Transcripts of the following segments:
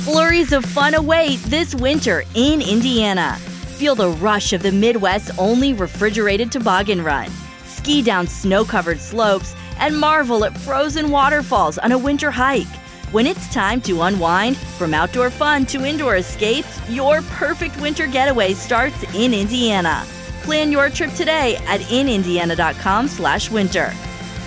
Flurries of fun await this winter in Indiana. Feel the rush of the Midwest's only refrigerated toboggan run. Ski down snow-covered slopes and marvel at frozen waterfalls on a winter hike. When it's time to unwind, from outdoor fun to indoor escapes, your perfect winter getaway starts in Indiana. Plan your trip today at inindiana.com/winter.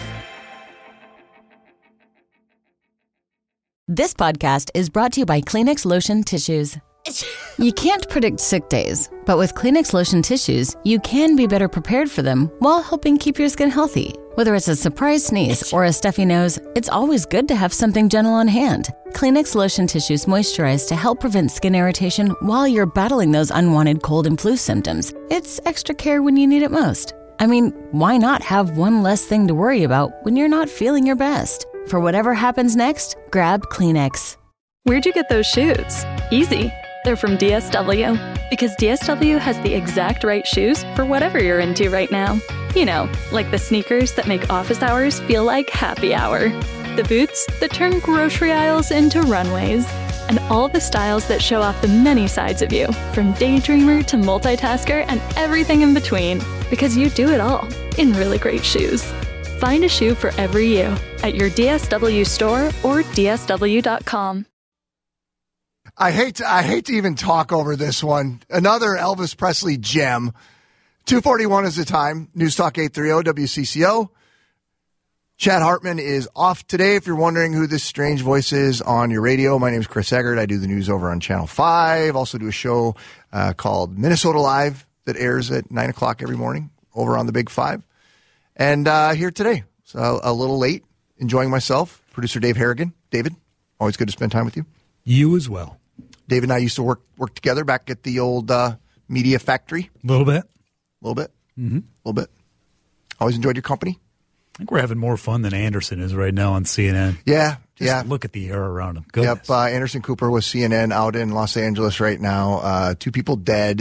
This podcast is brought to you by Kleenex Lotion Tissues. You can't predict sick days, but with Kleenex Lotion Tissues, you can be better prepared for them while helping keep your skin healthy. Whether it's a surprise sneeze or a stuffy nose, it's always good to have something gentle on hand. Kleenex Lotion Tissues moisturize to help prevent skin irritation while you're battling those unwanted cold and flu symptoms. It's extra care when you need it most. I mean, why not have one less thing to worry about when you're not feeling your best? For whatever happens next, grab Kleenex. Where'd you get those shoes? Easy. They're from DSW. Because DSW has the exact right shoes for whatever you're into right now. You know, like the sneakers that make office hours feel like happy hour. The boots that turn grocery aisles into runways. And all the styles that show off the many sides of you, from daydreamer to multitasker and everything in between. Because you do it all in really great shoes. Find a shoe for every you at your DSW store or DSW.com. I hate to even talk over this one. Another Elvis Presley gem. 2:41 is the time. News Talk 830 WCCO. Chad Hartman is off today. If you're wondering who this strange voice is on your radio, my name is Chris Eggert. I do the news over on Channel 5. Also do a show called Minnesota Live that airs at 9 o'clock every morning over on the Big 5. And here today, so a little late, enjoying myself. Producer Dave Harrigan. David, always good to spend time with you. You as well. David and I used to work together back at the old media factory. A little bit. Mm-hmm. A little bit. Always enjoyed your company. I think we're having more fun than Anderson is right now on CNN. Yeah, Just look at the air around him. Goodness. Yep, Anderson Cooper with CNN out in Los Angeles right now. 2 people dead.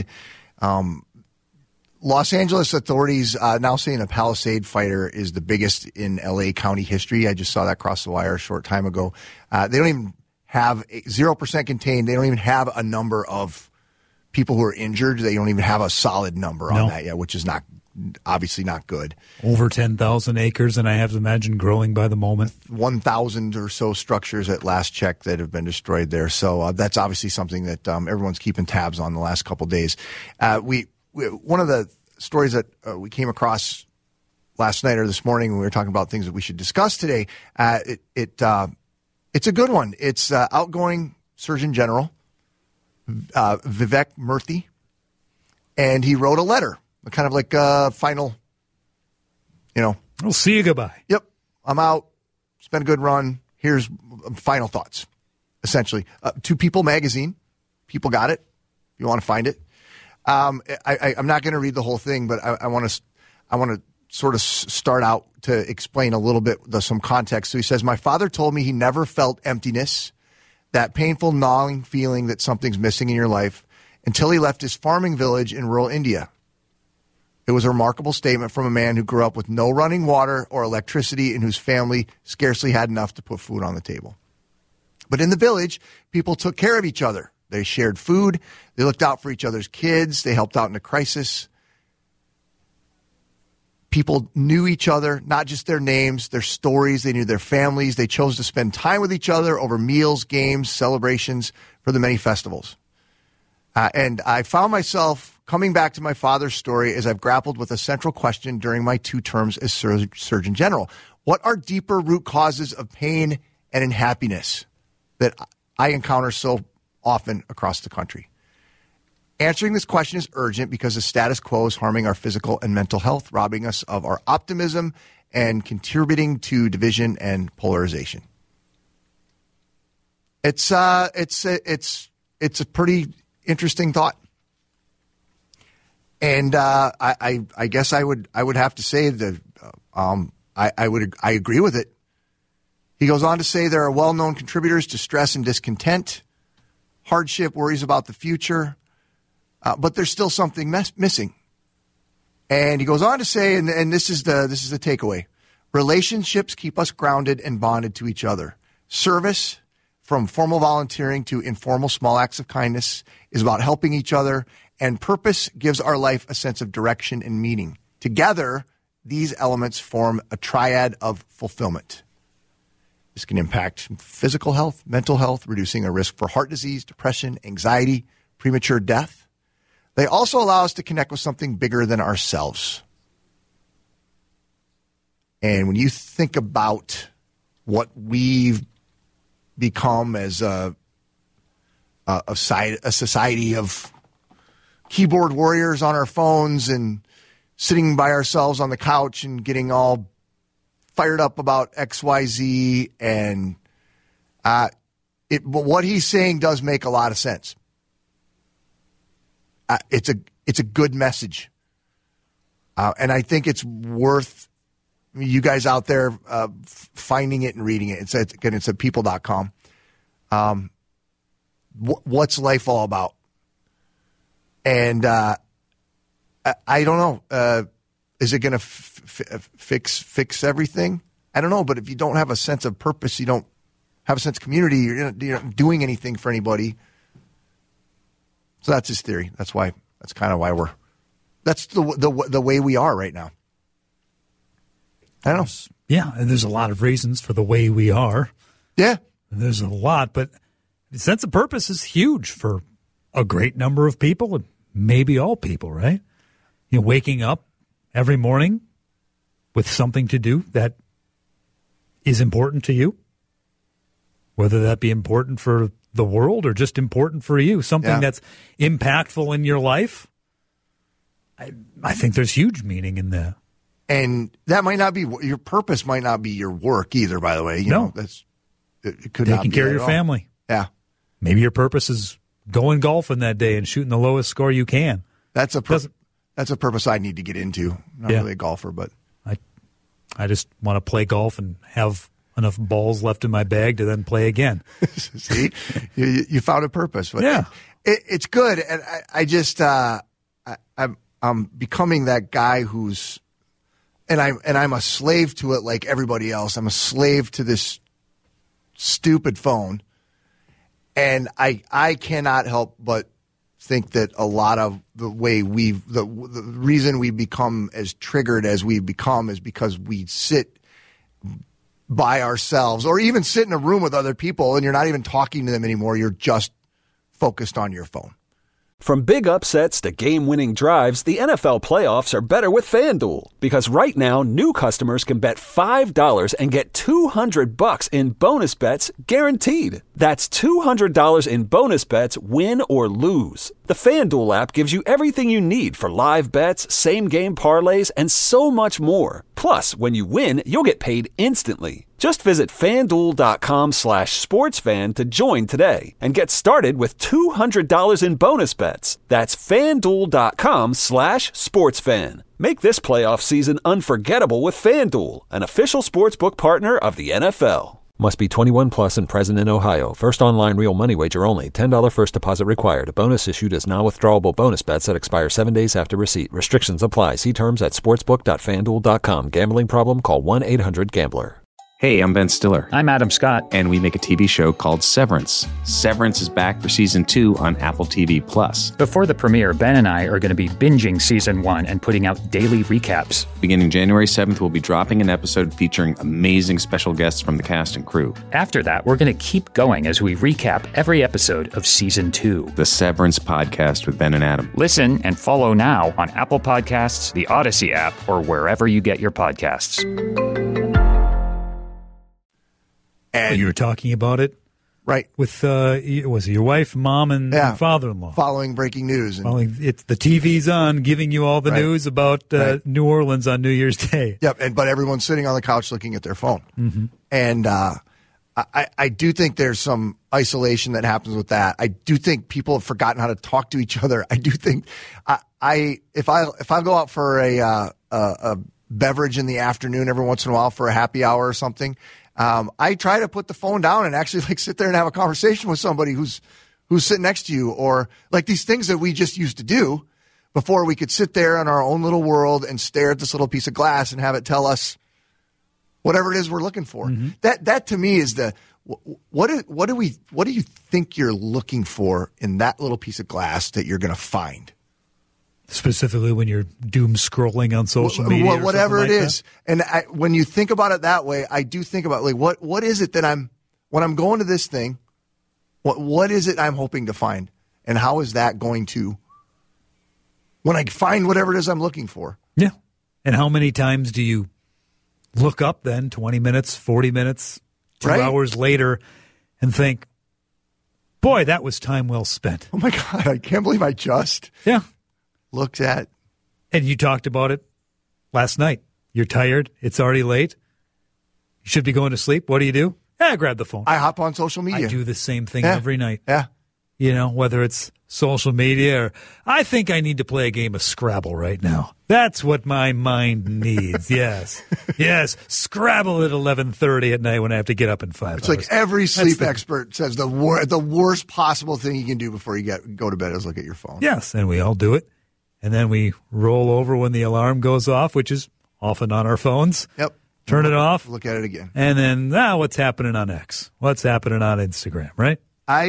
Los Angeles authorities now saying a Palisade fighter is the biggest in L.A. County history. I just saw that cross the wire a short time ago. They don't even have 0% contained. They don't even have a number of people who are injured. They don't even have a solid number on that yet, which is obviously not good. Over 10,000 acres, and I have to imagine growing by the moment. 1,000 or so structures at last check that have been destroyed there. So that's obviously something that everyone's keeping tabs on the last couple of days. One of the stories that we came across last night or this morning when we were talking about things that we should discuss today, it's a good one. It's outgoing Surgeon General Vivek Murthy, and he wrote a letter, kind of like a final, I'll see you goodbye. Yep, I'm out. It's been a good run. Here's final thoughts, essentially. To People magazine. People got it. If you want to find it. I'm not going to read the whole thing, but I want to sort of start out to explain a little bit some context. So he says, my father told me he never felt emptiness, that painful gnawing feeling that something's missing in your life, until he left his farming village in rural India. It was a remarkable statement from a man who grew up with no running water or electricity and whose family scarcely had enough to put food on the table. But in the village, people took care of each other. They shared food. They looked out for each other's kids. They helped out in a crisis. People knew each other, not just their names, their stories. They knew their families. They chose to spend time with each other over meals, games, celebrations for the many festivals. And I found myself coming back to my father's story as I've grappled with a central question during my 2 terms as Surgeon General. What are deeper root causes of pain and unhappiness that I encounter so often across the country? Answering this question is urgent because the status quo is harming our physical and mental health, robbing us of our optimism and contributing to division and polarization. It's a pretty interesting thought. And I guess I would have to say that I agree with it. He goes on to say there are well-known contributors to stress and discontent, hardship, worries about the future, but there's still something missing. And he goes on to say, and this is the takeaway: relationships keep us grounded and bonded to each other. Service, from formal volunteering to informal small acts of kindness, is about helping each other, and purpose gives our life a sense of direction and meaning. Together, these elements form a triad of fulfillment. This can impact physical health, mental health, reducing a risk for heart disease, depression, anxiety, premature death. They also allow us to connect with something bigger than ourselves. And when you think about what we've become as a society of keyboard warriors on our phones and sitting by ourselves on the couch and getting all fired up about XYZ, and but what he's saying does make a lot of sense. It's a good message, and I think it's worth you guys out there finding it and reading it. It's at people.com. What's life all about? And I don't know. Is it going to fix everything? I don't know. But if you don't have a sense of purpose, you don't have a sense of community, you're not doing anything for anybody. So that's his theory. That's kind of why that's the way we are right now. I don't know. Yeah, and there's a lot of reasons for the way we are. Yeah. There's a lot, but the sense of purpose is huge for a great number of people, and maybe all people, right? Waking up every morning with something to do that is important to you, whether that be important for the world or just important for you, something that's impactful in your life. I think there's huge meaning in that. And that might not be your purpose, might not be your work either, by the way. It could taking care of your family. Yeah. Maybe your purpose is going golfing that day and shooting the lowest score you can. That's a purpose I need to get into. Not really a golfer, but I just want to play golf and have enough balls left in my bag to then play again. See, you found a purpose. But yeah, it's good, and I'm becoming that guy who's. And I'm a slave to it like everybody else. I'm a slave to this stupid phone. And I cannot help but think that a lot of the way the reason we become as triggered as we become is because we sit by ourselves or even sit in a room with other people and you're not even talking to them anymore. You're just focused on your phone. From big upsets to game-winning drives, the NFL playoffs are better with FanDuel. Because right now, new customers can bet $5 and get $200 in bonus bets guaranteed. That's $200 in bonus bets, win or lose. The FanDuel app gives you everything you need for live bets, same-game parlays, and so much more. Plus, when you win, you'll get paid instantly. Just visit FanDuel.com/sportsfan to join today and get started with $200 in bonus bets. That's FanDuel.com/sportsfan. Make this playoff season unforgettable with FanDuel, an official sportsbook partner of the NFL. Must be 21 plus and present in Ohio. First online real money wager only. $10 first deposit required. Bonus issued as non-withdrawable bonus bets that expire 7 days after receipt. Restrictions apply. See terms at sportsbook.fanduel.com. Gambling problem? Call 1-800-GAMBLER. Hey, I'm Ben Stiller. I'm Adam Scott. And we make a TV show called Severance. Severance is back for Season 2 on Apple TV+. Before the premiere, Ben and I are going to be binging Season 1 and putting out daily recaps. Beginning January 7th, we'll be dropping an episode featuring amazing special guests from the cast and crew. After that, we're going to keep going as we recap every episode of Season 2. The Severance Podcast with Ben and Adam. Listen and follow now on Apple Podcasts, the Odyssey app, or wherever you get your podcasts. And you were talking about it, right? With was it your wife, mom, and father-in-law? Following breaking news, the TV's on, giving you all the news about New Orleans on New Year's Day. Yep, but everyone's sitting on the couch looking at their phone, and I do think there's some isolation that happens with that. I do think people have forgotten how to talk to each other. I do think if I go out for a beverage in the afternoon every once in a while for a happy hour or something. I try to put the phone down and actually sit there and have a conversation with somebody who's sitting next to you, or these things that we just used to do before we could sit there in our own little world and stare at this little piece of glass and have it tell us whatever it is we're looking for. That to me is What do you think you're looking for in that little piece of glass that you're going to find? Specifically when you're doom scrolling on social media or whatever it like is. And when you think about it that way, I do think about like what is it that when I'm going to this thing, what is it I'm hoping to find? And how is that going to, when I find whatever it is I'm looking for? Yeah. And how many times do you look up then 20 minutes, 40 minutes, 2 hours later and think, boy, that was time well spent. Oh my God, I can't believe I just looked at. And you talked about it last night. You're tired. It's already late. You should be going to sleep. What do? Grab the phone. I hop on social media. I do the same thing every night. Yeah. You know, whether it's social media or I think I need to play a game of Scrabble right now. That's what my mind needs. Yes. Scrabble at 11:30 at night when I have to get up in 5 hours. It's like every sleep expert says the worst possible thing you can do before you go to bed is look at your phone. Yes, and we all do it. And then we roll over when the alarm goes off, which is often on our phones. Yep. Turn it off. Look at it again. And then, what's happening on X? What's happening on Instagram, right?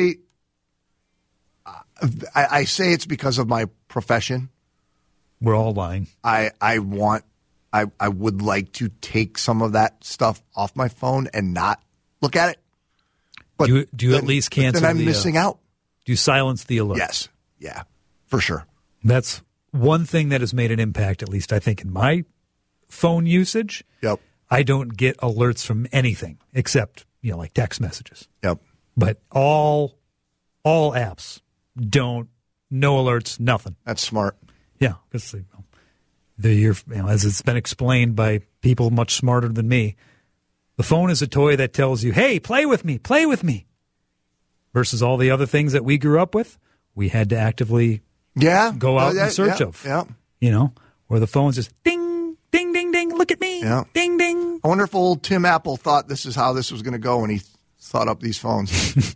I say it's because of my profession. We're all lying. I would like to take some of that stuff off my phone and not look at it. But do you at least cancel? Then I'm missing out. Do you silence the alert? Yes. Yeah, for sure. That's one thing that has made an impact, at least I think, in my phone usage. Yep. I don't get alerts from anything except, like text messages. Yep. But all apps don't, no alerts, nothing. That's smart. Yeah, because as it's been explained by people much smarter than me, the phone is a toy that tells you, hey, play with me. Versus all the other things that we grew up with, we had to actively go out in search of. Yeah. Where the phone's just ding, ding, ding, ding, look at me, ding, ding. I wonder if old Tim Apple thought this is how this was going to go when he thought up these phones.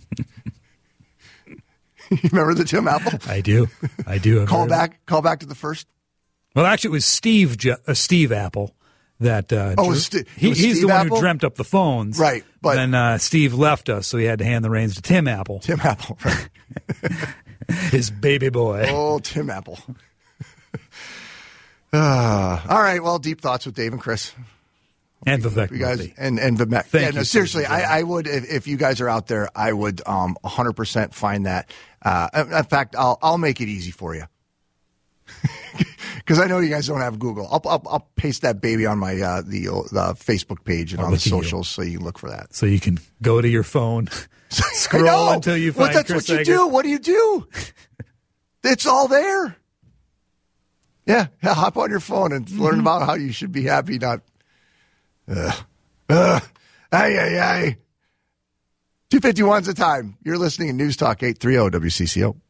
You remember the Tim Apple? I do. Call back to the first. Well, actually, it was Steve Apple that he's the one Apple? who dreamt up the phones, right? But then Steve left us, so he had to hand the reins to Tim Apple. Tim Apple, right? His baby boy. Oh, Tim Apple. All right. Well, deep thoughts with Dave and Chris. And Vivek. You guys and Vivek. Thank you. Seriously, I would if you guys are out there, I would 100% find that. In fact, I'll make it easy for you because I know you guys don't have Google. I'll paste that baby on my the Facebook page and on the socials so you can look for that. So you can go to your phone, scroll until you find. That's Chris what you Egert. do. What do you do? It's all there. Yeah, hop on your phone and learn about how you should be happy, not. 2:51's the time. You're listening to News Talk 830 WCCO.